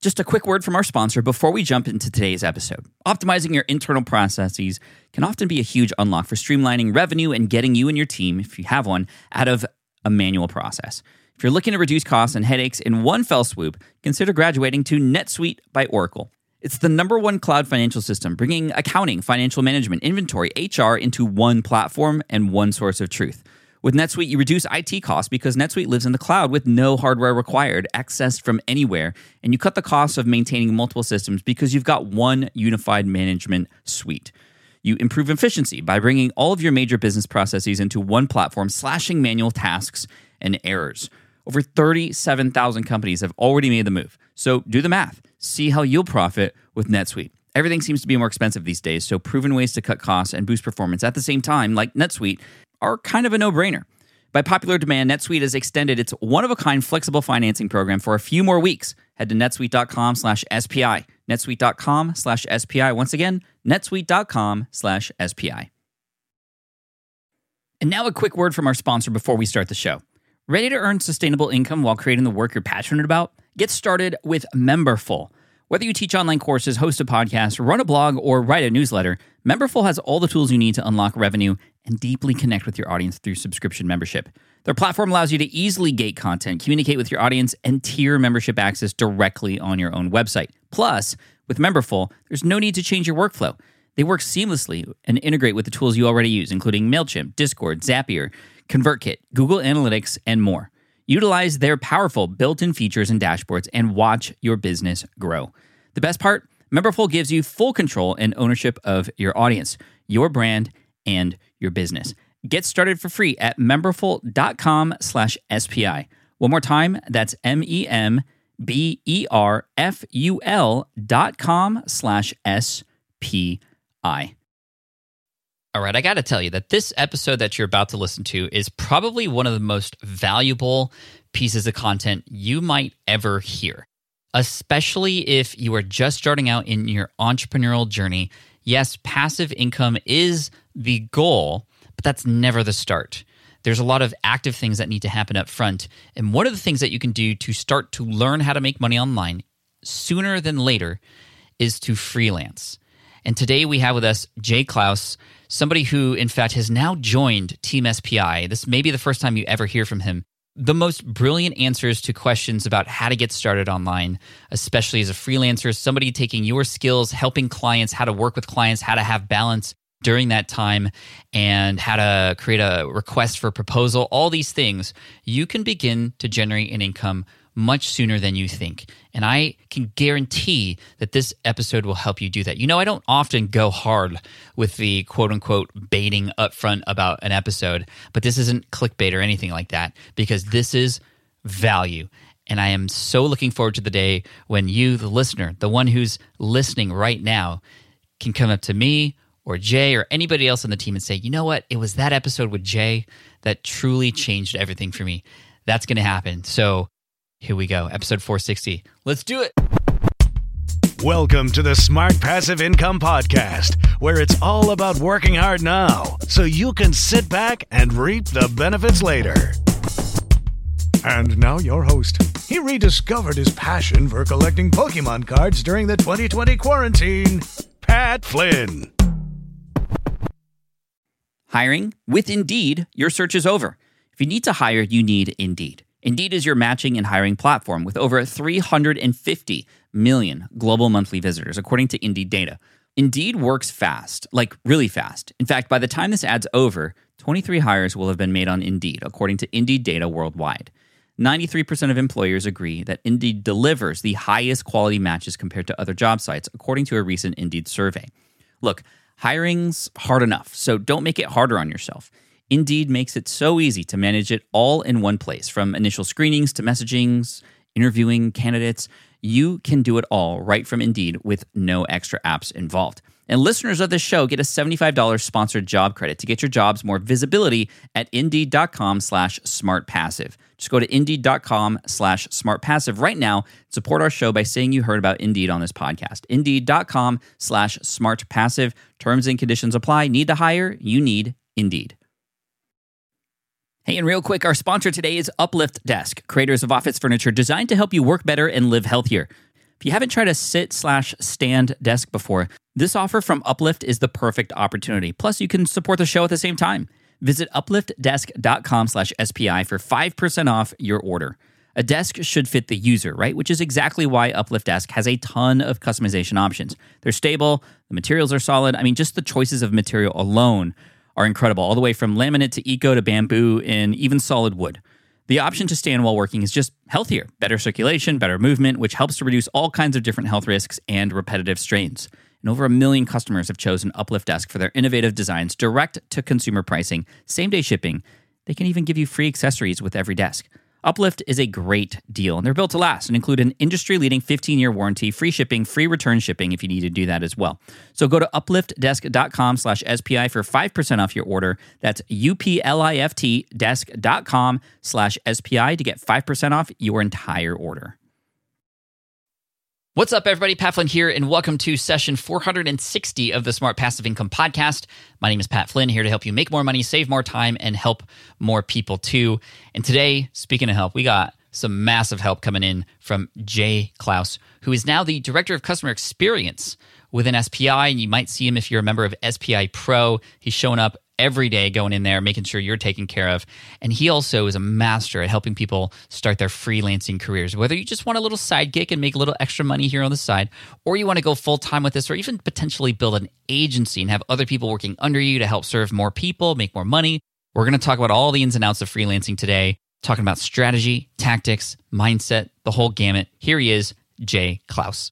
Just a quick word from our sponsor before we jump into today's episode. Optimizing your internal processes can often be a huge unlock for streamlining revenue and getting you and your team, if you have one, out of a manual process. If you're looking to reduce costs and headaches in one fell swoop, consider graduating to NetSuite by Oracle. It's the #1 cloud financial system, bringing accounting, financial management, inventory, HR into one platform and one source of truth. With NetSuite, you reduce IT costs because NetSuite lives in the cloud with no hardware required, accessed from anywhere, and you cut the costs of maintaining multiple systems because you've got one unified management suite. You improve efficiency by bringing all of your major business processes into one platform, slashing manual tasks and errors. Over 37,000 companies have already made the move. So do the math. See how you'll profit with NetSuite. Everything seems to be more expensive these days, so proven ways to cut costs and boost performance at the same time, like NetSuite, are kind of a no-brainer. By popular demand, NetSuite has extended its one-of-a-kind flexible financing program for a few more weeks. Head to netsuite.com/SPI. netsuite.com/SPI. Once again, netsuite.com/SPI. And now a quick word from our sponsor before we start the show. Ready to earn sustainable income while creating the work you're passionate about? Get started with Memberful. Whether you teach online courses, host a podcast, run a blog, or write a newsletter, Memberful has all the tools you need to unlock revenue and deeply connect with your audience through subscription membership. Their platform allows you to easily gate content, communicate with your audience, and tier membership access directly on your own website. Plus, with Memberful, there's no need to change your workflow. They work seamlessly and integrate with the tools you already use, including MailChimp, Discord, Zapier, ConvertKit, Google Analytics, and more. Utilize their powerful built-in features and dashboards and watch your business grow. The best part? Memberful gives you full control and ownership of your audience, your brand, and your business. Get started for free at memberful.com/SPI. One more time, that's memberful.com/SPI. All right, I got to tell you that this episode that you're about to listen to is probably one of the most valuable pieces of content you might ever hear, especially if you are just starting out in your entrepreneurial journey. Yes, passive income is the goal, but that's never the start. There's a lot of active things that need to happen up front, and one of the things that you can do to start to learn how to make money online sooner than later is to freelance. And today we have with us Jay Clouse, somebody who, in fact, has now joined Team SPI. This may be the first time you ever hear from him. The most brilliant answers to questions about how to get started online, especially as a freelancer, somebody taking your skills, helping clients, how to work with clients, how to have balance during that time, and how to create a request for proposal, all these things. You can begin to generate an income much sooner than you think. And I can guarantee that this episode will help you do that. You know, I don't often go hard with the quote-unquote baiting upfront about an episode, but this isn't clickbait or anything like that, because this is value. And I am so looking forward to the day when you, the listener, the one who's listening right now, can come up to me or Jay or anybody else on the team and say, you know what, it was that episode with Jay that truly changed everything for me. That's going to happen. So here we go, episode 460. Let's do it. Welcome to the Smart Passive Income Podcast, where it's all about working hard now so you can sit back and reap the benefits later. And now your host. He rediscovered his passion for collecting Pokemon cards during the 2020 quarantine, Pat Flynn. Hiring? With Indeed, your search is over. If you need to hire, you need Indeed. Indeed is your matching and hiring platform with over 350 million global monthly visitors, according to Indeed data. Indeed works fast, like really fast. In fact, by the time this ad's over, 23 hires will have been made on Indeed, according to Indeed data worldwide. 93% of employers agree that Indeed delivers the highest quality matches compared to other job sites, according to a recent Indeed survey. Look, hiring's hard enough, so don't make it harder on yourself. Indeed makes it so easy to manage it all in one place, from initial screenings to messagings, interviewing candidates. You can do it all right from Indeed with no extra apps involved. And listeners of this show get a $75 sponsored job credit to get your jobs more visibility at Indeed.com/smartpassive. Just go to Indeed.com/smartpassive right now. Support our show by saying you heard about Indeed on this podcast. Indeed.com/smartpassive. Terms and conditions apply. Need to hire? You need Indeed. Hey, and real quick, our sponsor today is Uplift Desk, creators of office furniture designed to help you work better and live healthier. If you haven't tried a sit/stand desk before, this offer from Uplift is the perfect opportunity. Plus, you can support the show at the same time. Visit upliftdesk.com/SPI for 5% off your order. A desk should fit the user, right? Which is exactly why Uplift Desk has a ton of customization options. They're stable, the materials are solid. I mean, just the choices of material alone are incredible, all the way from laminate to eco to bamboo and even solid wood. The option to stand while working is just healthier, better circulation, better movement, which helps to reduce all kinds of different health risks and repetitive strains. And over 1 million customers have chosen Uplift Desk for their innovative designs, direct to consumer pricing, same-day shipping. They can even give you free accessories with every desk. Uplift is a great deal, and they're built to last and include an industry-leading 15-year warranty, free shipping, free return shipping if you need to do that as well. So go to upliftdesk.com/SPI for 5% off your order. That's upliftdesk.com/SPI to get 5% off your entire order. What's up, everybody? Pat Flynn here, and welcome to session 460 of the Smart Passive Income Podcast. My name is Pat Flynn, here to help you make more money, save more time, and help more people too. And today, speaking of help, we got some massive help coming in from Jay Klaus, who is now the Director of Customer Experience within SPI. And you might see him if you're a member of SPI Pro. He's showing up every day, going in there, making sure you're taken care of. And he also is a master at helping people start their freelancing careers. Whether you just want a little side gig and make a little extra money here on the side, or you want to go full-time with this, or even potentially build an agency and have other people working under you to help serve more people, make more money. We're going to talk about all the ins and outs of freelancing today, talking about strategy, tactics, mindset, the whole gamut. Here he is, Jay Klaus.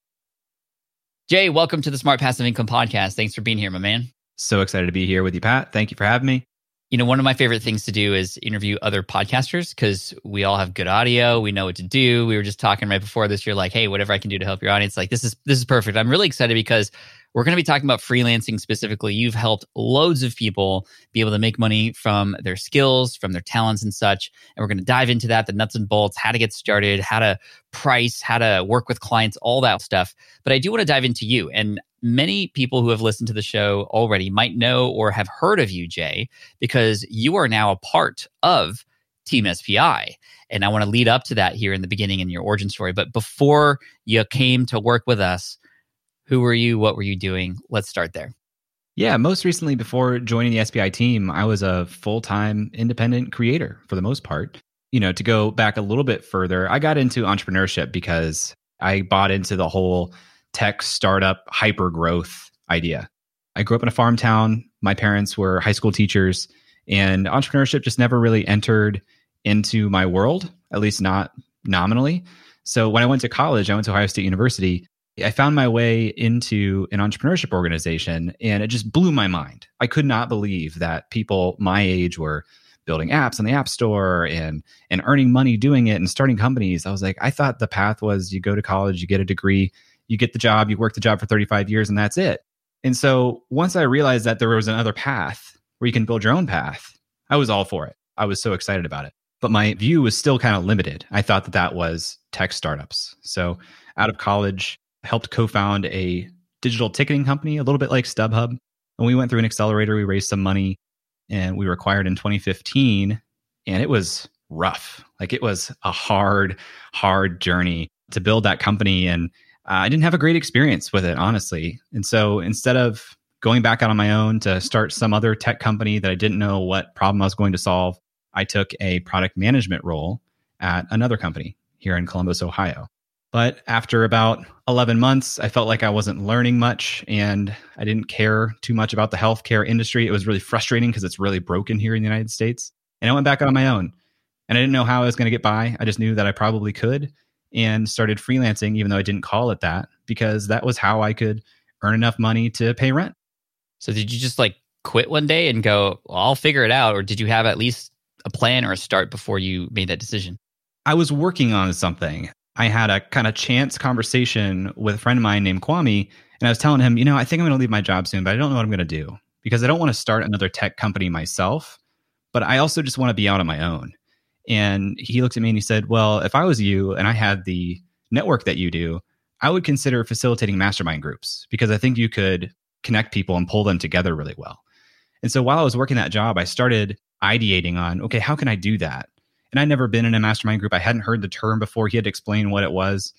Jay, welcome to the Smart Passive Income Podcast. Thanks for being here, my man. So excited to be here with you, Pat. Thank you for having me. You know, one of my favorite things to do is interview other podcasters because we all have good audio. We know what to do. We were just talking right before this. You're like, hey, whatever I can do to help your audience. Like, this is perfect. I'm really excited because we're going to be talking about freelancing specifically. You've helped loads of people be able to make money from their skills, from their talents and such. And we're going to dive into that, the nuts and bolts, how to get started, how to price, how to work with clients, all that stuff. But I do want to dive into you. And many people who have listened to the show already might know or have heard of you, Jay, because you are now a part of Team SPI. And I want to lead up to that here in the beginning in your origin story. But before you came to work with us, who were you? What were you doing? Let's start there. Yeah, most recently, before joining the SPI team, I was a full-time independent creator for the most part. You know, to go back a little bit further, I got into entrepreneurship because I bought into the whole tech startup hyper growth idea. I grew up in a farm town. My parents were high school teachers, and entrepreneurship just never really entered into my world, at least not nominally. So when I went to college, I went to Ohio State University. I found my way into an entrepreneurship organization, and it just blew my mind. I could not believe that people my age were building apps on the App Store and earning money doing it and starting companies. I was like, I thought the path was you go to college, you get a degree, you get the job, you work the job for 35 years, and that's it. And so once I realized that there was another path where you can build your own path, I was all for it. I was so excited about it. But my view was still kind of limited. I thought that was tech startups. So out of college, I helped co-found a digital ticketing company, a little bit like StubHub. And we went through an accelerator, we raised some money, and we were acquired in 2015. And it was rough. Like, it was a hard journey to build that company. And I didn't have a great experience with it, honestly. And so instead of going back out on my own to start some other tech company that I didn't know what problem I was going to solve, I took a product management role at another company here in Columbus, Ohio. But after about 11 months, I felt like I wasn't learning much, and I didn't care too much about the healthcare industry. It was really frustrating because it's really broken here in the United States. And I went back out on my own, and I didn't know how I was going to get by. I just knew that I probably could, and started freelancing, even though I didn't call it that, because that was how I could earn enough money to pay rent. So did you just like quit one day and go, well, I'll figure it out? Or did you have at least a plan or a start before you made that decision? I was working on something. I had a kind of chance conversation with a friend of mine named Kwame, and I was telling him, I think I'm going to leave my job soon, but I don't know what I'm going to do because I don't want to start another tech company myself, but I also just want to be out on my own. And he looked at me and he said, well, if I was you and I had the network that you do, I would consider facilitating mastermind groups because I think you could connect people and pull them together really well. And so while I was working that job, I started ideating on, okay, how can I do that? And I'd never been in a mastermind group. I hadn't heard the term before. He had to explain what it was.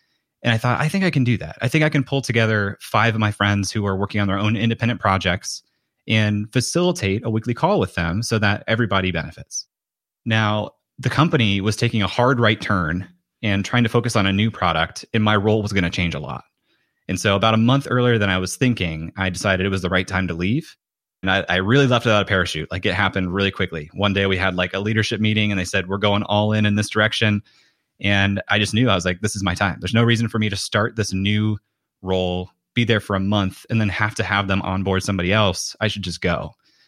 And I thought, I think I can do that. I think I can pull together 5 of my friends who are working on their own independent projects and facilitate a weekly call with them so that everybody benefits. Now, the company was taking a hard right turn and trying to focus on a new product, and my role was going to change a lot. And so about a month earlier than I was thinking, I decided it was the right time to leave. And I really left without a parachute. Like, it happened really quickly. One day we had like a leadership meeting and they said, we're going all in this direction. And I just knew, I was like, this is my time. There's no reason for me to start this new role, be there for a month, and then have to have them onboard somebody else. I should just go.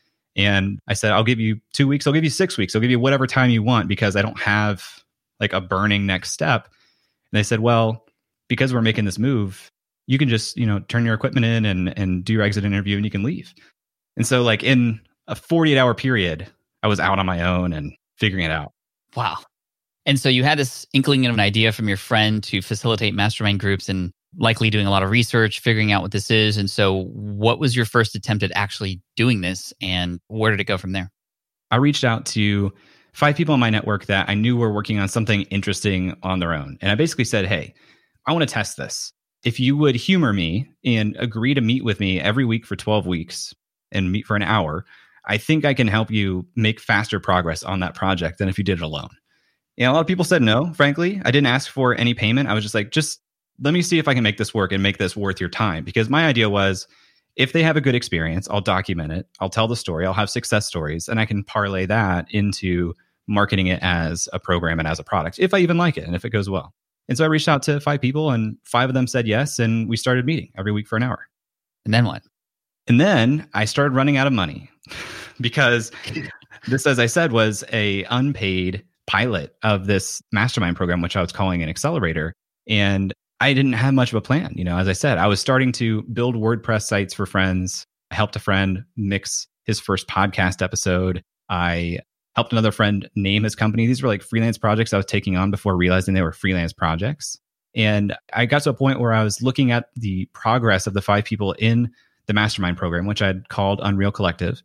And I said, I'll give you 2 weeks. I'll give you 6 weeks. I'll give you whatever time you want because I don't have like a burning next step. And they said, well, because we're making this move, you can just, turn your equipment in and do your exit interview and you can leave. And so like in a 48-hour period, I was out on my own and figuring it out. Wow. And so you had this inkling of an idea from your friend to facilitate mastermind groups and likely doing a lot of research, figuring out what this is. And so what was your first attempt at actually doing this and where did it go from there? I reached out to 5 people in my network that I knew were working on something interesting on their own. And I basically said, hey, I want to test this. If you would humor me and agree to meet with me every week for 12 weeks and meet for an hour, I think I can help you make faster progress on that project than if you did it alone. And a lot of people said no, frankly. I didn't ask for any payment. I was just like, just let me see if I can make this work and make this worth your time. Because my idea was, if they have a good experience, I'll document it. I'll tell the story. I'll have success stories. And I can parlay that into marketing it as a program and as a product, if I even like it and if it goes well. And so I reached out to 5 people and 5 of them said yes. And we started meeting every week for an hour. And then what? And then I started running out of money because this, as I said, was a unpaid pilot of this mastermind program, which I was calling an accelerator. And I didn't have much of a plan. As I said, I was starting to build WordPress sites for friends. I helped a friend mix his first podcast episode. I helped another friend name his company. These were like freelance projects I was taking on before realizing they were freelance projects. And I got to a point where I was looking at the progress of the 5 people in the mastermind program, which I'd called Unreal Collective.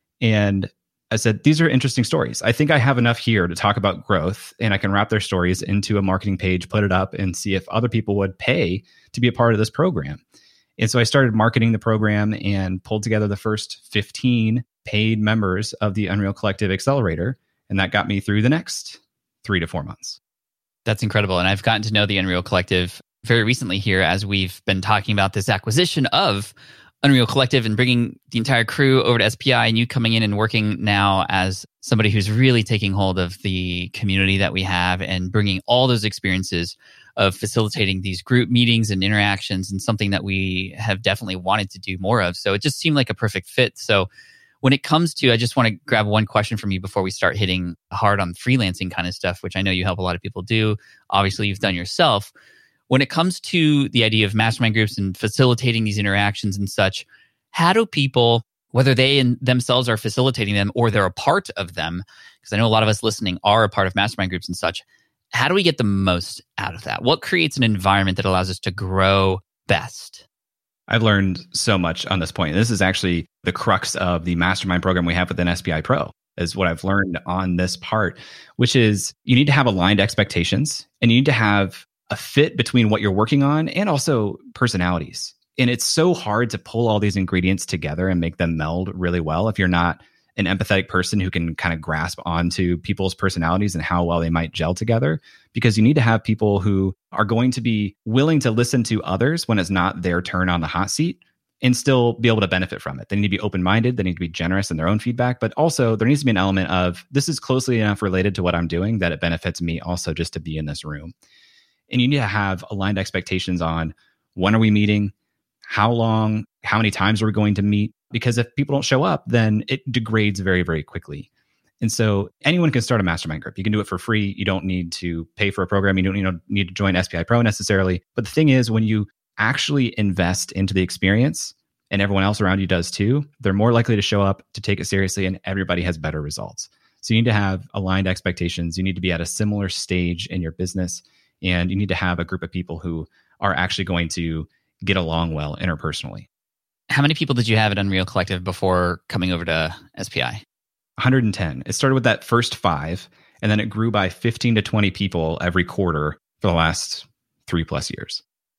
And I said, these are interesting stories. I think I have enough here to talk about growth, and I can wrap their stories into a marketing page, put it up, and see if other people would pay to be a part of this program. And so I started marketing the program and pulled together the first 15 paid members of the Unreal Collective Accelerator. And that got me through the next 3 to 4 months. That's incredible. And I've gotten to know the Unreal Collective very recently here as we've been talking about this acquisition of Unreal Collective and bringing the entire crew over to SPI, and you coming in and working now as somebody who's really taking hold of the community that we have and bringing all those experiences of facilitating these group meetings and interactions, and something that we have definitely wanted to do more of. So it just seemed like a perfect fit. So when it comes to, I just want to grab one question from you before we start hitting hard on freelancing kind of stuff, which I know you help a lot of people do. Obviously, you've done yourself. When it comes to the idea of mastermind groups and facilitating these interactions and such, how do people, whether they themselves are facilitating them or they're a part of them, because I know a lot of us listening are a part of mastermind groups and such, how do we get the most out of that? What creates an environment that allows us to grow best? I've learned so much on this point. This is actually the crux of the mastermind program we have within SPI Pro, is what I've learned on this part, which is you need to have aligned expectations and you need to have a fit between what you're working on and also personalities. And it's so hard to pull all these ingredients together and make them meld really well if you're not an empathetic person who can kind of grasp onto people's personalities and how well they might gel together, because you need to have people who are going to be willing to listen to others when it's not their turn on the hot seat and still be able to benefit from it. They need to be open-minded. They need to be generous in their own feedback, but also there needs to be an element of, this is closely enough related to what I'm doing that it benefits me also just to be in this room. And you need to have aligned expectations on, when are we meeting? How long? How many times are we going to meet? Because if people don't show up, then it degrades very, very quickly. And so anyone can start a mastermind group. You can do it for free. You don't need to pay for a program. You don't need to join SPI Pro necessarily. But the thing is, when you actually invest into the experience and everyone else around you does too, they're more likely to show up, to take it seriously, and everybody has better results. So you need to have aligned expectations. You need to be at a similar stage in your business. And you need to have a group of people who are actually going to get along well interpersonally. How many people did you have at Unreal Collective before coming over to SPI? 110. It started with that first 5, and then it grew by 15 to 20 people every quarter for the last 3+ years.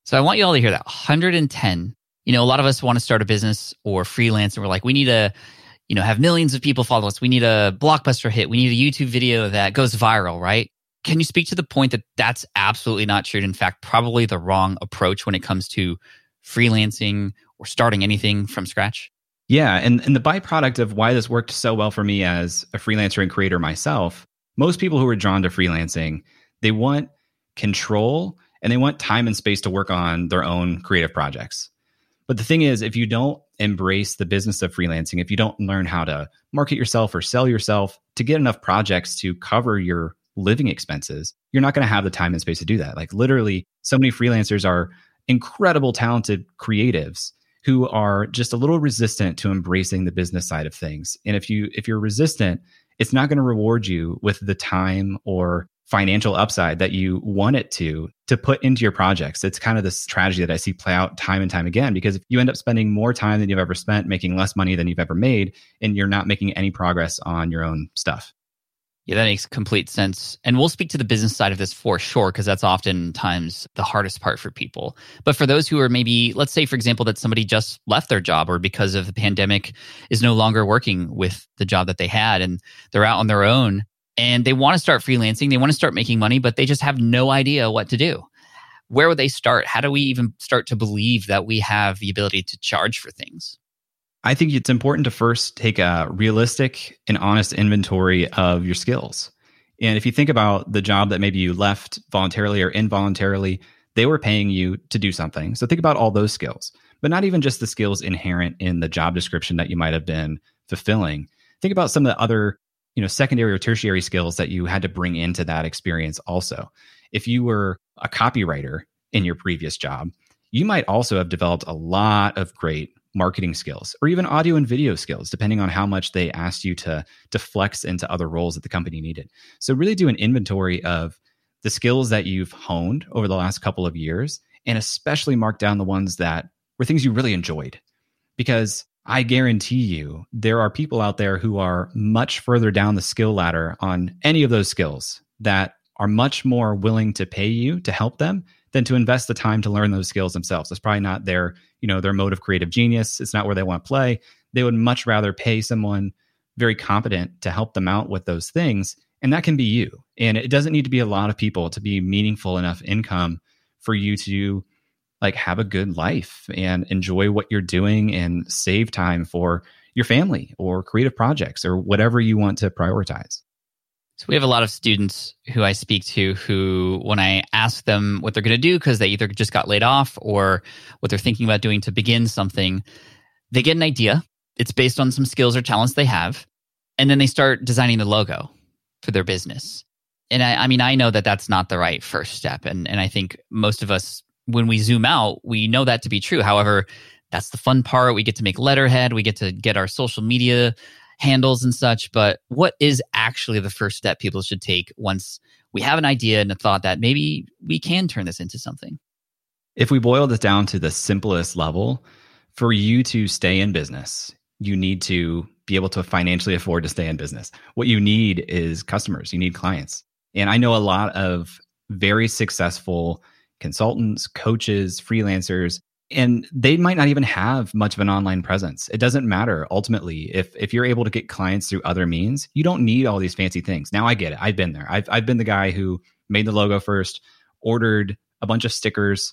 So I want you all to hear that 110. A lot of us want to start a business or freelance, and we're like, we need to, have millions of people follow us. We need a blockbuster hit. We need a YouTube video that goes viral, right? Can you speak to the point that that's absolutely not true? In fact, probably the wrong approach when it comes to freelancing or starting anything from scratch? Yeah. And the byproduct of why this worked so well for me as a freelancer and creator myself, most people who are drawn to freelancing, they want control and they want time and space to work on their own creative projects. But the thing is, if you don't embrace the business of freelancing, if you don't learn how to market yourself or sell yourself to get enough projects to cover your living expenses, you're not going to have the time and space to do that. Like literally, so many freelancers are incredible, talented creatives who are just a little resistant to embracing the business side of things. And if you're resistant, it's not going to reward you with the time or financial upside that you want it to put into your projects. It's kind of this tragedy that I see play out time and time again, because if you end up spending more time than you've ever spent, making less money than you've ever made, and you're not making any progress on your own stuff. Yeah, that makes complete sense. And we'll speak to the business side of this for sure, because that's oftentimes the hardest part for people. But for those who are maybe, let's say, for example, that somebody just left their job or because of the pandemic is no longer working with the job that they had and they're out on their own and they want to start freelancing, they want to start making money, but they just have no idea what to do. Where would they start? How do we even start to believe that we have the ability to charge for things? I think it's important to first take a realistic and honest inventory of your skills. And if you think about the job that maybe you left voluntarily or involuntarily, they were paying you to do something. So think about all those skills, but not even just the skills inherent in the job description that you might have been fulfilling. Think about some of the other, secondary or tertiary skills that you had to bring into that experience also. If you were a copywriter in your previous job, you might also have developed a lot of great marketing skills or even audio and video skills, depending on how much they asked you to flex into other roles that the company needed. So really do an inventory of the skills that you've honed over the last couple of years, and especially mark down the ones that were things you really enjoyed. Because I guarantee you, there are people out there who are much further down the skill ladder on any of those skills that are much more willing to pay you to help them than to invest the time to learn those skills themselves. That's probably not their mode of creative genius. It's not where they want to play. They would much rather pay someone very competent to help them out with those things. And that can be you. And it doesn't need to be a lot of people to be meaningful enough income for you to have a good life and enjoy what you're doing and save time for your family or creative projects or whatever you want to prioritize. So we have a lot of students who I speak to who, when I ask them what they're going to do, because they either just got laid off or what they're thinking about doing to begin something, they get an idea. It's based on some skills or talents they have. And then they start designing the logo for their business. And I know that that's not the right first step. And I think most of us, when we zoom out, we know that to be true. However, that's the fun part. We get to make letterhead. We get to get our social media handles and such. But what is actually the first step people should take once we have an idea and a thought that maybe we can turn this into something? If we boil this down to the simplest level, for you to stay in business, you need to be able to financially afford to stay in business. What you need is customers. You need clients. And I know a lot of very successful consultants, coaches, freelancers, and they might not even have much of an online presence. It doesn't matter. Ultimately, if you're able to get clients through other means, you don't need all these fancy things. Now I get it. I've been there. I've been the guy who made the logo first, ordered a bunch of stickers,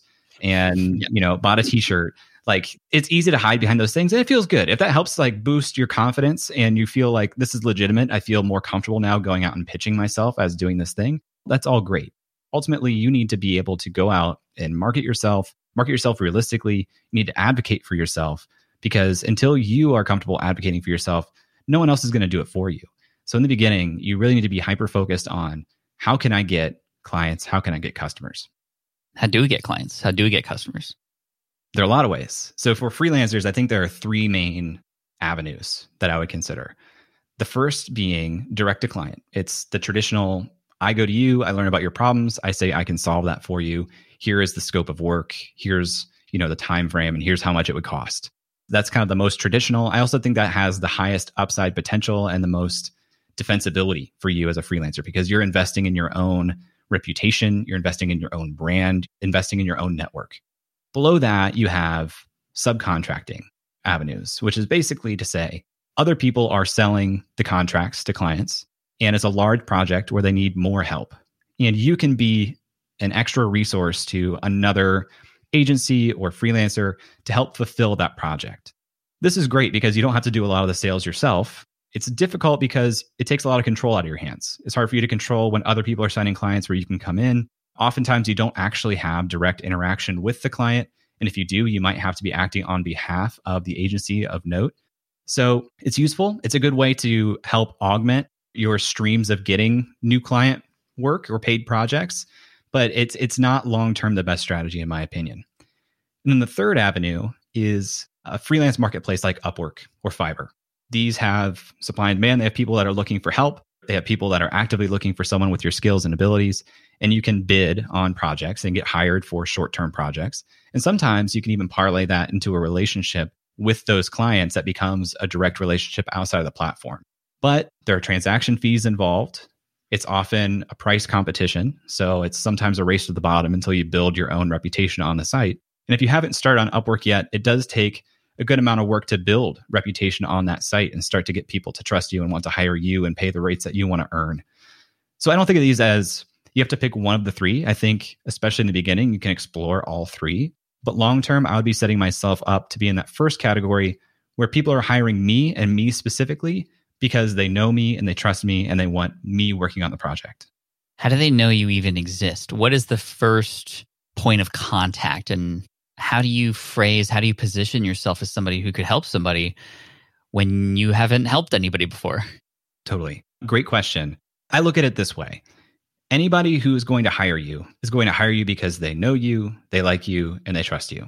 and bought a t-shirt. It's easy to hide behind those things, and it feels good. If that helps boost your confidence and you feel like this is legitimate, I feel more comfortable now going out and pitching myself as doing this thing. That's all great. Ultimately, you need to be able to go out and market yourself realistically. You need to advocate for yourself, because until you are comfortable advocating for yourself, no one else is going to do it for you. So in the beginning, you really need to be hyper-focused on how can I get clients? How can I get customers? How do we get clients? How do we get customers? There are a lot of ways. So for freelancers, I think there are three main avenues that I would consider. The first being direct to client. It's the traditional, I go to you, I learn about your problems, I say I can solve that for you. Here is the scope of work. Here's, the time frame, and here's how much it would cost. That's kind of the most traditional. I also think that has the highest upside potential and the most defensibility for you as a freelancer, because you're investing in your own reputation, you're investing in your own brand, investing in your own network. Below that, you have subcontracting avenues, which is basically to say other people are selling the contracts to clients, and it's a large project where they need more help. And you can be an extra resource to another agency or freelancer to help fulfill that project. This is great because you don't have to do a lot of the sales yourself. It's difficult because it takes a lot of control out of your hands. It's hard for you to control when other people are signing clients where you can come in. Oftentimes, you don't actually have direct interaction with the client. And if you do, you might have to be acting on behalf of the agency of note. So it's useful. It's a good way to help augment your streams of getting new client work or paid projects, but it's not long-term the best strategy, in my opinion. And then the third avenue is a freelance marketplace like Upwork or Fiverr. These have supply and demand. They have people that are looking for help. They have people that are actively looking for someone with your skills and abilities, and you can bid on projects and get hired for short-term projects. And sometimes you can even parlay that into a relationship with those clients that becomes a direct relationship outside of the platform. But there are transaction fees involved. It's often a price competition. So it's sometimes a race to the bottom until you build your own reputation on the site. And if you haven't started on Upwork yet, it does take a good amount of work to build reputation on that site and start to get people to trust you and want to hire you and pay the rates that you want to earn. So I don't think of these as you have to pick one of the three. I think, especially in the beginning, you can explore all three. But long term, I would be setting myself up to be in that first category where people are hiring me and me specifically because they know me and they trust me and they want me working on the project. How do they know you even exist? What is the first point of contact, and how do you position yourself as somebody who could help somebody when you haven't helped anybody before? Totally. Great question. I look at it this way. Anybody who is going to hire you is going to hire you because they know you, they like you, and they trust you.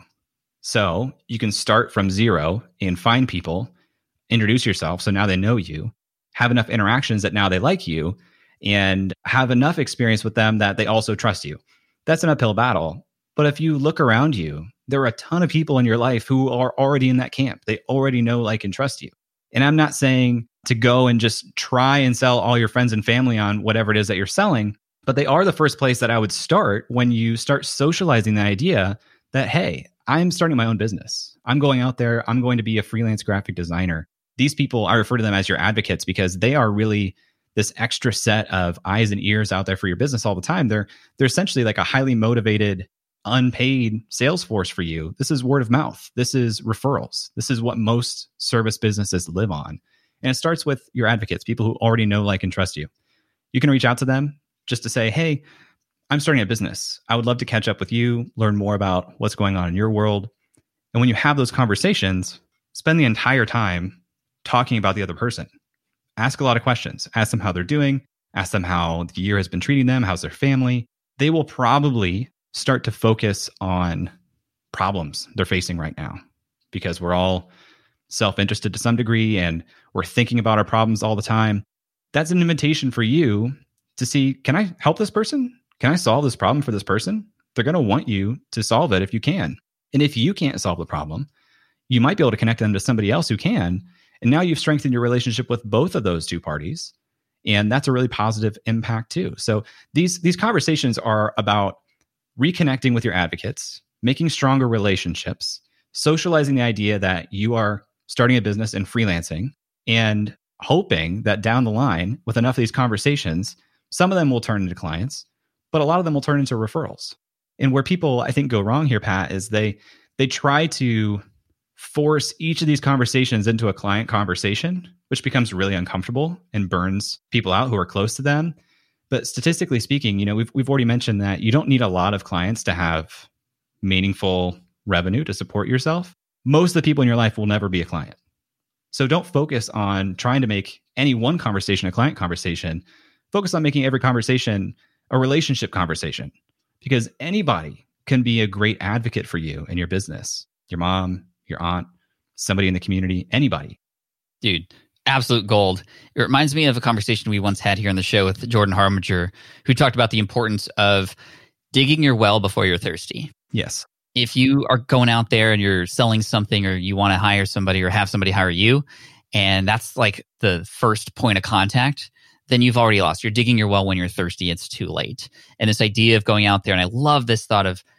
So you can start from zero and find people, introduce yourself so now they know you, have enough interactions that now they like you, and have enough experience with them that they also trust you. That's an uphill battle. But if you look around you, there are a ton of people in your life who are already in that camp. They already know, like, and trust you. And I'm not saying to go and just try and sell all your friends and family on whatever it is that you're selling, but they are the first place that I would start when you start socializing the idea that, hey, I'm starting my own business. I'm going out there. I'm going to be a freelance graphic designer. These people, I refer to them as your advocates because they are really this extra set of eyes and ears out there for your business all the time. They're essentially like a highly motivated, unpaid sales force for you. This is word of mouth. This is referrals. This is what most service businesses live on. And it starts with your advocates, people who already know, like, and trust you. You can reach out to them just to say, hey, I'm starting a business. I would love to catch up with you, learn more about what's going on in your world. And when you have those conversations, spend the entire time talking about the other person. Ask a lot of questions. Ask them how they're doing. Ask them how the year has been treating them. How's their family? They will probably start to focus on problems they're facing right now because we're all self-interested to some degree and we're thinking about our problems all the time. That's an invitation for you to see, can I help this person? Can I solve this problem for this person? They're going to want you to solve it if you can. And if you can't solve the problem, you might be able to connect them to somebody else who can. And now you've strengthened your relationship with both of those two parties. And that's a really positive impact too. So these conversations are about reconnecting with your advocates, making stronger relationships, socializing the idea that you are starting a business and freelancing, and hoping that down the line, with enough of these conversations, some of them will turn into clients, but a lot of them will turn into referrals. And where people, I think, go wrong here, Pat, is they try to force each of these conversations into a client conversation, which becomes really uncomfortable and burns people out who are close to them. But statistically speaking, we've already mentioned that you don't need a lot of clients to have meaningful revenue to support yourself. Most of the people in your life will never be a client. So don't focus on trying to make any one conversation a client conversation. Focus on making every conversation a relationship conversation, because anybody can be a great advocate for you and your business. Your mom, your aunt, somebody in the community, anybody. Dude, absolute gold. It reminds me of a conversation we once had here on the show with Jordan Harbinger, who talked about the importance of digging your well before you're thirsty. Yes. If you are going out there and you're selling something, or you want to hire somebody or have somebody hire you, and that's like the first point of contact, then you've already lost. You're digging your well when you're thirsty. It's too late. And this idea of going out there, and I love this thought of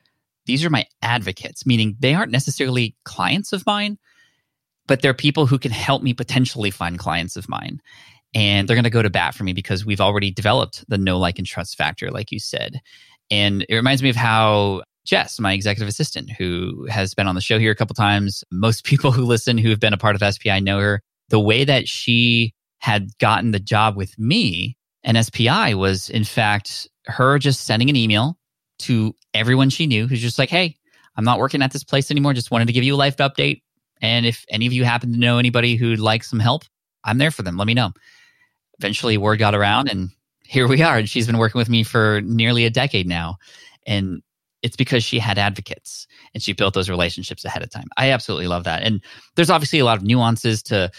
these are my advocates, meaning they aren't necessarily clients of mine, but they're people who can help me potentially find clients of mine. And they're going to go to bat for me because we've already developed the know, like, and trust factor, like you said. And it reminds me of how Jess, my executive assistant, who has been on the show here a couple times, most people who listen who have been a part of SPI know her. The way that she had gotten the job with me and SPI was, in fact, her just sending an email to everyone she knew who's just like, hey, I'm not working at this place anymore. Just wanted to give you a life update. And if any of you happen to know anybody who'd like some help, I'm there for them. Let me know. Eventually, word got around and here we are. And she's been working with me for nearly a decade now. And it's because she had advocates and she built those relationships ahead of time. I absolutely love that. And there's obviously a lot of nuances to,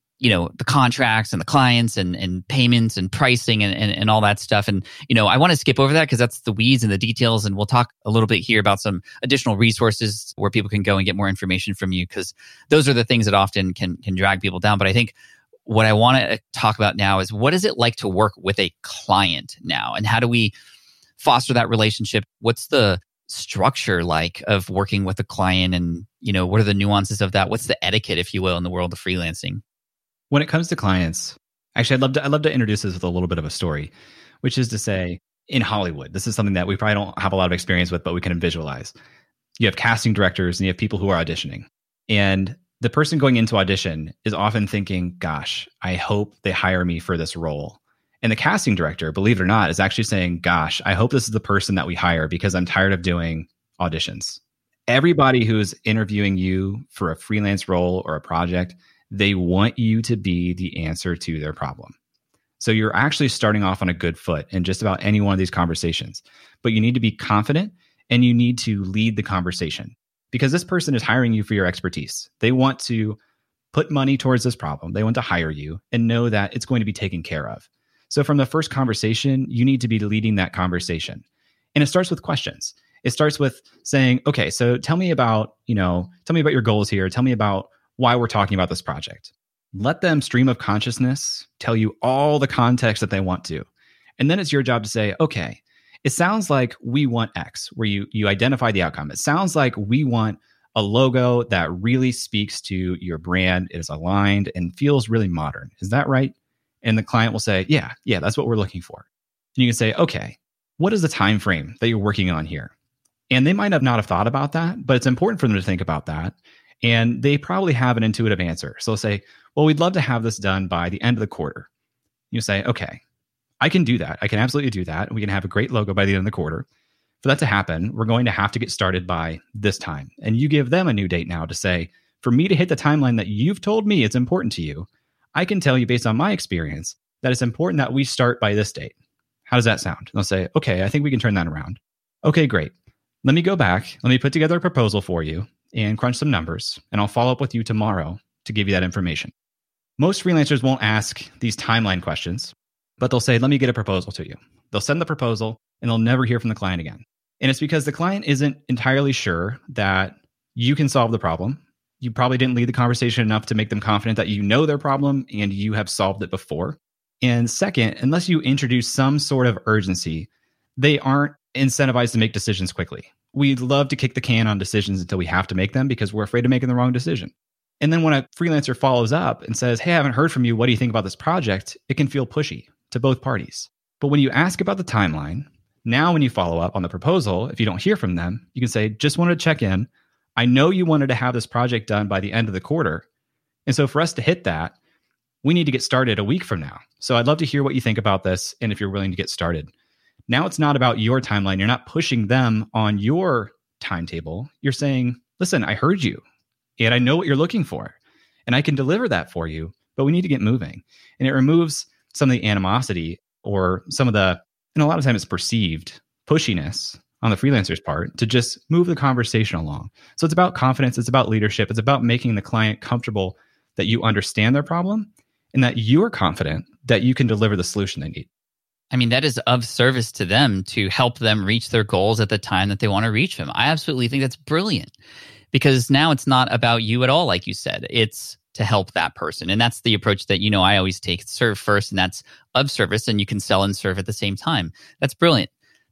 the contracts and the clients and payments and pricing and all that stuff. And, I want to skip over that because that's the weeds and the details. And we'll talk a little bit here about some additional resources where people can go and get more information from you, because those are the things that often can drag people down. But I think what I want to talk about now is, what is it like to work with a client now? And how do we foster that relationship? What's the structure like of working with a client? And, what are the nuances of that? What's the etiquette, if you will, in the world of freelancing? When it comes to clients, actually, I'd love to introduce this with a little bit of a story, which is to say, in Hollywood, this is something that we probably don't have a lot of experience with, but we can visualize. You have casting directors and you have people who are auditioning. And the person going into audition is often thinking, gosh, I hope they hire me for this role. And the casting director, believe it or not, is actually saying, gosh, I hope this is the person that we hire because I'm tired of doing auditions. Everybody who's interviewing you for a freelance role or a project, they want you to be the answer to their problem. So you're actually starting off on a good foot in just about any one of these conversations. But you need to be confident and you need to lead the conversation, because this person is hiring you for your expertise. They want to put money towards this problem. They want to hire you and know that it's going to be taken care of. So from the first conversation, you need to be leading that conversation. And it starts with questions. It starts with saying, okay, so tell me about your goals here. Tell me about why we're talking about this project. Let them stream of consciousness tell you all the context that they want to. And then it's your job to say, okay, it sounds like we want X, where you identify the outcome. It sounds like we want a logo that really speaks to your brand, is aligned and feels really modern. Is that right? And the client will say, yeah, that's what we're looking for. And you can say, okay, what is the time frame that you're working on here? And they might not have thought about that, but it's important for them to think about that. And they probably have an intuitive answer. So they'll say, well, we'd love to have this done by the end of the quarter. You say, okay, I can do that. I can absolutely do that. We can have a great logo by the end of the quarter. For that to happen, we're going to have to get started by this time. And you give them a new date now to say, for me to hit the timeline that you've told me it's important to you, I can tell you based on my experience that it's important that we start by this date. How does that sound? And they'll say, okay, I think we can turn that around. Okay, great. Let me go back. Let me put together a proposal for you and crunch some numbers, and I'll follow up with you tomorrow to give you that information. Most freelancers won't ask these timeline questions, but they'll say, let me get a proposal to you. They'll send the proposal and they'll never hear from the client again. And it's because the client isn't entirely sure that you can solve the problem. You probably didn't lead the conversation enough to make them confident that you know their problem and you have solved it before. And second, unless you introduce some sort of urgency, they aren't incentivized to make decisions quickly. We love to kick the can on decisions until we have to make them because we're afraid of making the wrong decision. And then when a freelancer follows up and says, hey, I haven't heard from you. What do you think about this project? It can feel pushy to both parties. But when you ask about the timeline, now when you follow up on the proposal, if you don't hear from them, you can say, just wanted to check in. I know you wanted to have this project done by the end of the quarter. And so for us to hit that, we need to get started a week from now. So I'd love to hear what you think about this and if you're willing to get started. Now it's not about your timeline. You're not pushing them on your timetable. You're saying, listen, I heard you and I know what you're looking for and I can deliver that for you, but we need to get moving. And it removes some of the animosity or some of the, and a lot of times it's perceived pushiness on the freelancer's part to just move the conversation along. So it's about confidence. It's about leadership. It's about making the client comfortable that you understand their problem and that you're confident that you can deliver the solution they need. I mean, that is of service to them to help them reach their goals at the time that they want to reach them. I absolutely think that's brilliant because now it's not about you at all, like you said. It's to help that person. And that's the approach that, I always take. Serve first, and that's of service, and you can sell and serve at the same time. That's brilliant.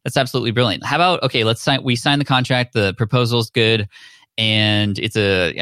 That's absolutely brilliant. How about, okay, we sign the contract, the proposal's good, and it's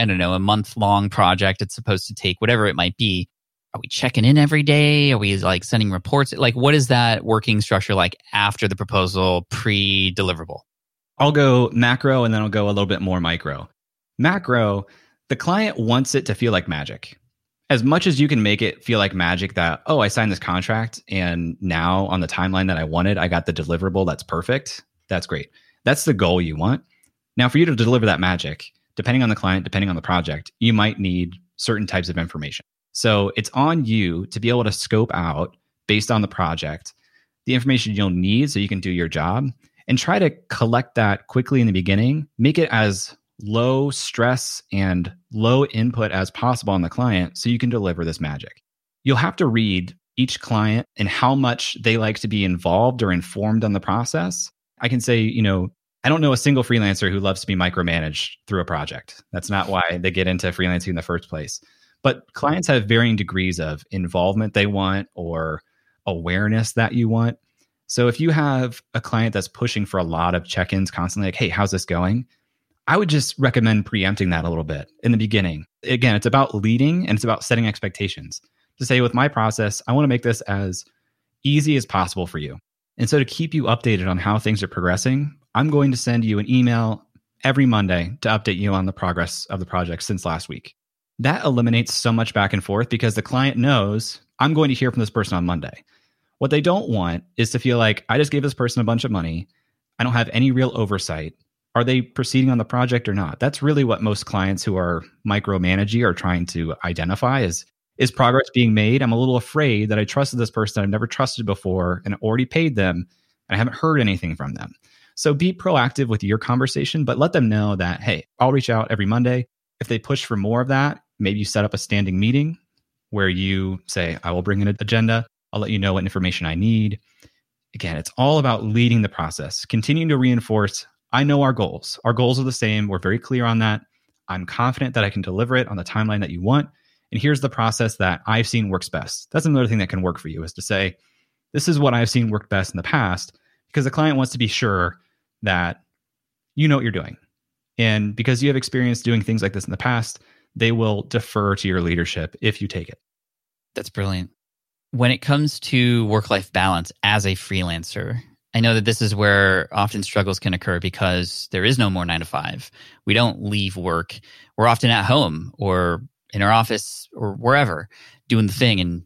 a month-long project it's supposed to take, whatever it might be. Are we checking in every day? Are we like sending reports? Like, what is that working structure like after the proposal, pre-deliverable? I'll go macro and then I'll go a little bit more micro. Macro, the client wants it to feel like magic. As much as you can make it feel like magic that, oh, I signed this contract and now on the timeline that I wanted, I got the deliverable that's perfect. That's great. That's the goal you want. Now, for you to deliver that magic, depending on the client, depending on the project, you might need certain types of information. So it's on you to be able to scope out, based on the project, the information you'll need so you can do your job, and try to collect that quickly in the beginning. Make it as low stress and low input as possible on the client so you can deliver this magic. You'll have to read each client and how much they like to be involved or informed on the process. I can say, I don't know a single freelancer who loves to be micromanaged through a project. That's not why they get into freelancing in the first place. But clients have varying degrees of involvement they want or awareness that you want. So if you have a client that's pushing for a lot of check-ins constantly, like, hey, how's this going? I would just recommend preempting that a little bit in the beginning. Again, it's about leading and it's about setting expectations. To say, with my process, I want to make this as easy as possible for you. And so to keep you updated on how things are progressing, I'm going to send you an email every Monday to update you on the progress of the project since last week. That eliminates so much back and forth because the client knows I'm going to hear from this person on Monday. What they don't want is to feel like I just gave this person a bunch of money. I don't have any real oversight. Are they proceeding on the project or not? That's really what most clients who are micromanaging are trying to identify is progress being made? I'm a little afraid that I trusted this person I've never trusted before and already paid them and I haven't heard anything from them. So be proactive with your conversation, but let them know that, hey, I'll reach out every Monday. If they push for more of that, maybe you set up a standing meeting where you say, I will bring in an agenda. I'll let you know what information I need. Again, it's all about leading the process, continuing to reinforce, I know our goals. Our goals are the same. We're very clear on that. I'm confident that I can deliver it on the timeline that you want. And here's the process that I've seen works best. That's another thing that can work for you, is to say, this is what I've seen work best in the past, because the client wants to be sure that you know what you're doing. And because you have experience doing things like this in the past, they will defer to your leadership if you take it. That's brilliant. When it comes to work-life balance as a freelancer, I know that this is where often struggles can occur because there is no more 9 to 5. We don't leave work. We're often at home or in our office or wherever doing the thing. And,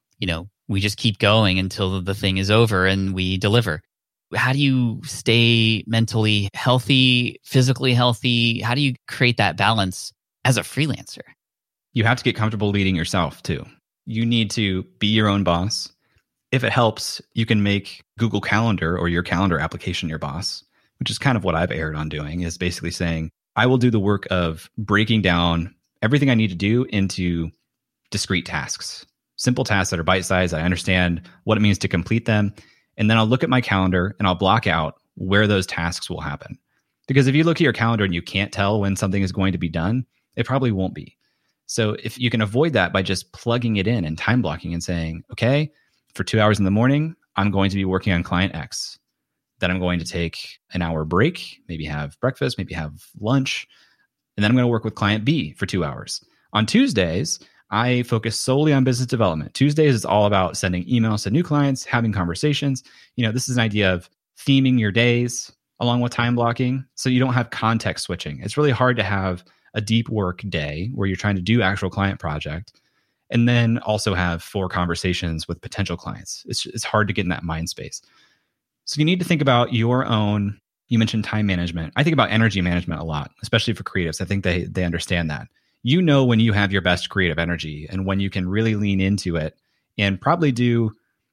we just keep going until the thing is over and we deliver. How do you stay mentally healthy, physically healthy? How do you create that balance as a freelancer? You have to get comfortable leading yourself too. You need to be your own boss. If it helps, you can make Google Calendar or your calendar application your boss, which is kind of what I've erred on doing, is basically saying, I will do the work of breaking down everything I need to do into discrete tasks, simple tasks that are bite-sized. I understand what it means to complete them. And then I'll look at my calendar and I'll block out where those tasks will happen. Because if you look at your calendar and you can't tell when something is going to be done, it probably won't be. So if you can avoid that by just plugging it in and time blocking and saying, okay, for 2 hours in the morning, I'm going to be working on client X. Then I'm going to take an hour break, maybe have breakfast, maybe have lunch. And then I'm going to work with client B for 2 hours. On Tuesdays, I focus solely on business development. Tuesdays is all about sending emails to new clients, having conversations. This is an idea of theming your days along with time blocking so you don't have context switching. It's really hard to have a deep work day where you're trying to do actual client project and then also have 4 conversations with potential clients. It's hard to get in that mind space. So you need to think about your own, you mentioned time management. I think about energy management a lot, especially for creatives. I think they understand that. You know when you have your best creative energy and when you can really lean into it and probably do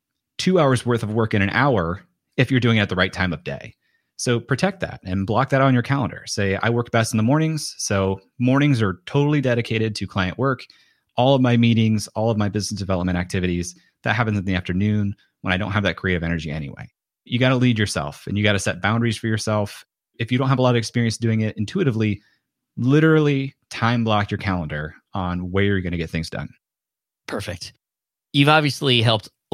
2 hours worth of work in an hour if you're doing it at the right time of day. So protect that and block that on your calendar. Say, I work best in the mornings. So mornings are totally dedicated to client work. All of my meetings, all of my business development activities, that happens in the afternoon when I don't have that creative energy anyway. You got to lead yourself and you got to set boundaries for yourself. If you don't have a lot of experience doing it intuitively, literally time block your calendar on where you're going to get things done. Perfect. You've obviously helped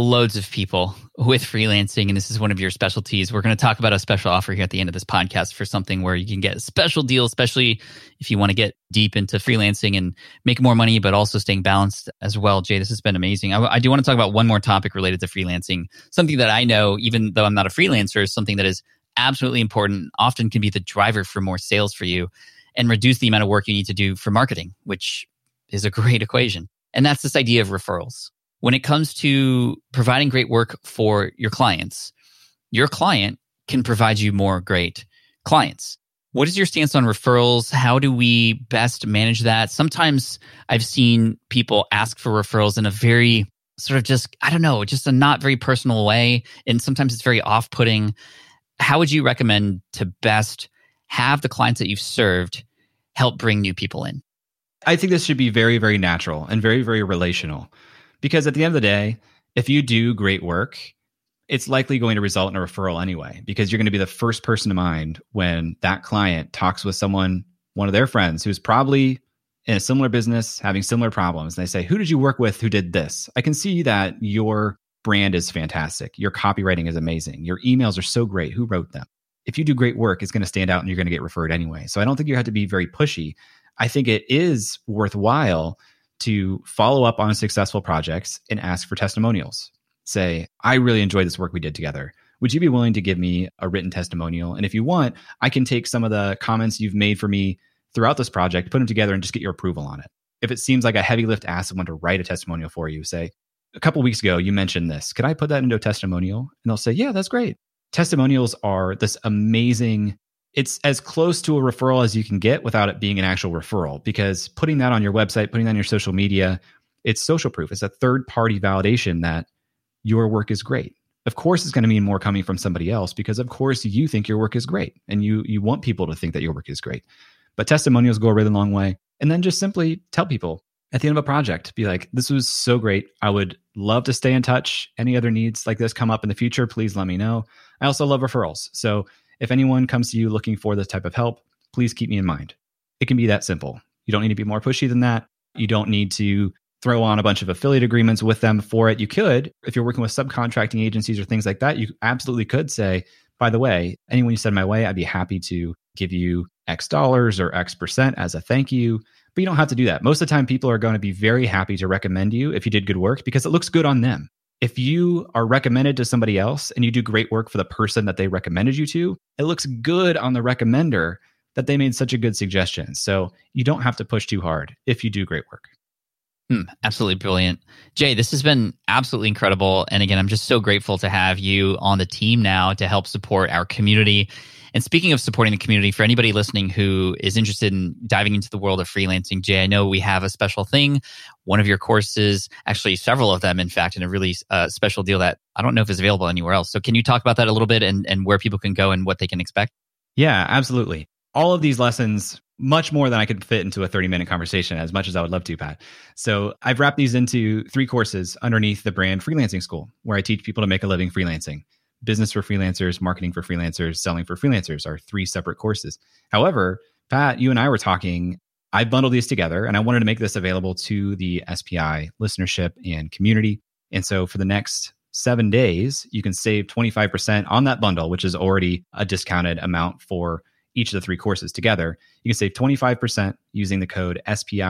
loads of people with freelancing, and this is one of your specialties. We're going to talk about a special offer here at the end of this podcast for something where you can get a special deal, especially if you want to get deep into freelancing and make more money, but also staying balanced as well. Jay, this has been amazing. I do want to talk about one more topic related to freelancing, something that I know, even though I'm not a freelancer, is something that is absolutely important, often can be the driver for more sales for you and reduce the amount of work you need to do for marketing, which is a great equation. And that's this idea of referrals. When it comes to providing great work for your clients, your client can provide you more great clients. What is your stance on referrals? How do we best manage that? Sometimes I've seen people ask for referrals in a very sort of just a not very personal way. And sometimes it's very off-putting. How would you recommend to best have the clients that you've served help bring new people in? I think this should be very, very natural and very, very relational. Because at the end of the day, if you do great work, it's likely going to result in a referral anyway, because you're going to be the first person to mind when that client talks with someone, one of their friends who's probably in a similar business, having similar problems. And they say, who did you work with who did this? I can see that your brand is fantastic. Your copywriting is amazing. Your emails are so great. Who wrote them? If you do great work, it's going to stand out and you're going to get referred anyway. So I don't think you have to be very pushy. I think it is worthwhile to follow up on successful projects and ask for testimonials. Say, I really enjoyed this work we did together. Would you be willing to give me a written testimonial? And if you want, I can take some of the comments you've made for me throughout this project, put them together and just get your approval on it. If it seems like a heavy lift, ask someone to write a testimonial for you. Say, a couple weeks ago, you mentioned this. Could I put that into a testimonial? And they'll say, yeah, that's great. Testimonials are this amazing, it's as close to a referral as you can get without it being an actual referral, because putting that on your website, putting that on your social media, it's social proof. It's a third-party validation that your work is great. Of course, it's going to mean more coming from somebody else because, of course, you think your work is great and you want people to think that your work is great. But testimonials go a really long way. And then just simply tell people at the end of a project, be like, this was so great. I would love to stay in touch. Any other needs like this come up in the future, please let me know. I also love referrals. So if anyone comes to you looking for this type of help, please keep me in mind. It can be that simple. You don't need to be more pushy than that. You don't need to throw on a bunch of affiliate agreements with them for it. You could, if you're working with subcontracting agencies or things like that, you absolutely could say, by the way, anyone you send my way, I'd be happy to give you X dollars or X percent as a thank you. But you don't have to do that. Most of the time, people are going to be very happy to recommend you if you did good work because it looks good on them. If you are recommended to somebody else and you do great work for the person that they recommended you to, it looks good on the recommender that they made such a good suggestion. So you don't have to push too hard if you do great work. Absolutely brilliant. Jay, this has been absolutely incredible. And again, I'm just so grateful to have you on the team now to help support our community. And speaking of supporting the community, for anybody listening who is interested in diving into the world of freelancing, Jay, I know we have a special thing. One of your courses, actually several of them, in fact, in a really special deal that I don't know if is available anywhere else. So can you talk about that a little bit and where people can go and what they can expect? Yeah, absolutely. All of these lessons, much more than I could fit into a 30-minute conversation, as much as I would love to, Pat. So I've wrapped these into 3 courses underneath the brand Freelancing School, where I teach people to make a living freelancing. Business for freelancers, marketing for freelancers, selling for freelancers are 3 separate courses. However, Pat, you and I were talking, I bundled these together and I wanted to make this available to the SPI listenership and community. And so for the next 7 days, you can save 25% on that bundle, which is already a discounted amount for each of the 3 courses together. You can save 25% using the code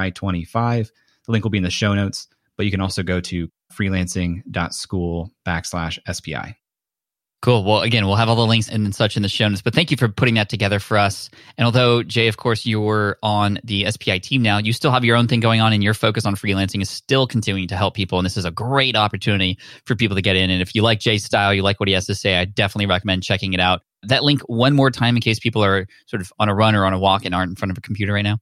SPI25. The link will be in the show notes, but you can also go to freelancing.school/SPI. Cool. Well, again, we'll have all the links and such in the show notes, but thank you for putting that together for us. And although, Jay, of course, you're on the SPI team now, you still have your own thing going on and your focus on freelancing is still continuing to help people. And this is a great opportunity for people to get in. And if you like Jay's style, you like what he has to say, I definitely recommend checking it out. That link one more time in case people are sort of on a run or on a walk and aren't in front of a computer right now.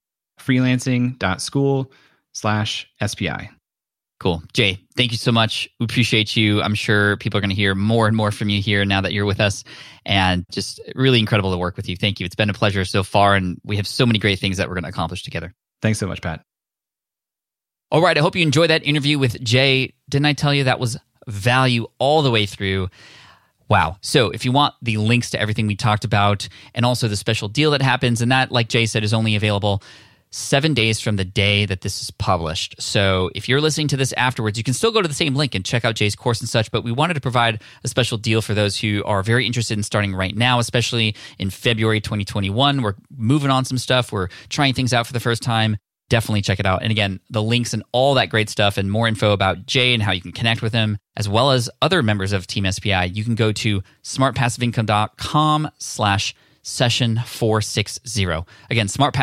freelancing.school/SPI. Cool. Jay, thank you so much. We appreciate you. I'm sure people are going to hear more and more from you here now that you're with us, and just really incredible to work with you. Thank you. It's been a pleasure so far, and we have so many great things that we're going to accomplish together. Thanks so much, Pat. All right. I hope you enjoyed that interview with Jay. Didn't I tell you that was value all the way through? Wow. So if you want the links to everything we talked about and also the special deal that happens, and that, like Jay said, is only available 7 days from the day that this is published. So if you're listening to this afterwards, you can still go to the same link and check out Jay's course and such, but we wanted to provide a special deal for those who are very interested in starting right now, especially in February 2021. We're moving on some stuff. We're trying things out for the first time. Definitely check it out. And again, the links and all that great stuff and more info about Jay and how you can connect with him, as well as other members of Team SPI, you can go to smartpassiveincome.com/session460. Again,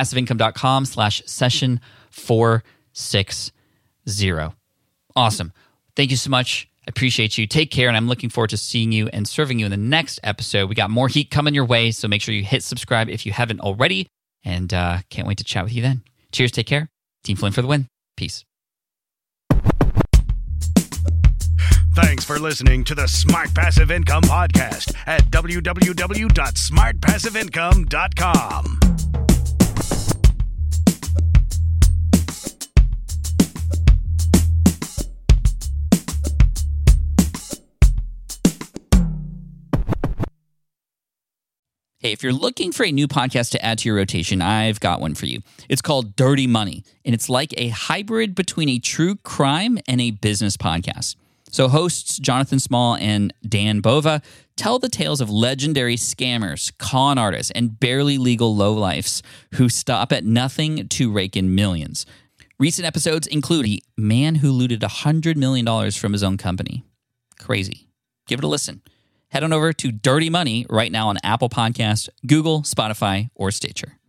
smartpassiveincome.com/session460. Awesome. Thank you so much. I appreciate you. Take care, and I'm looking forward to seeing you and serving you in the next episode. We got more heat coming your way, so make sure you hit subscribe if you haven't already, and can't wait to chat with you then. Cheers, take care. Team Flynn for the win. Peace. Thanks for listening to the Smart Passive Income Podcast at www.smartpassiveincome.com. Hey, if you're looking for a new podcast to add to your rotation, I've got one for you. It's called Dirty Money, and it's like a hybrid between a true crime and a business podcast. So hosts Jonathan Small and Dan Bova tell the tales of legendary scammers, con artists, and barely legal lowlifes who stop at nothing to rake in millions. Recent episodes include a man who looted $100 million from his own company. Crazy. Give it a listen. Head on over to Dirty Money right now on Apple Podcasts, Google, Spotify, or Stitcher.